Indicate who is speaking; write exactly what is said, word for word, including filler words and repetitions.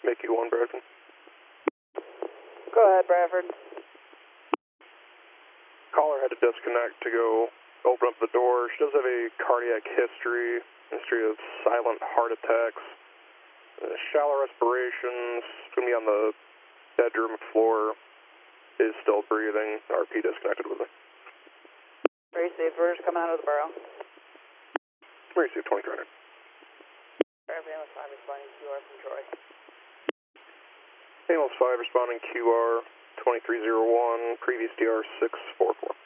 Speaker 1: Make you one, Bradford.
Speaker 2: Go ahead, Bradford.
Speaker 1: Caller had to disconnect to go open up the door. She does have a cardiac history, history of silent heart attacks, uh, shallow respirations, going to be on the bedroom floor, is still breathing. R P disconnected with her.
Speaker 2: Receive, we're just coming out of the borough.
Speaker 1: Receive twenty three hundred.
Speaker 2: Ambulance five responding Q R from Troy.
Speaker 1: Ambulance five responding Q R twenty-three oh one, previous D R six four four.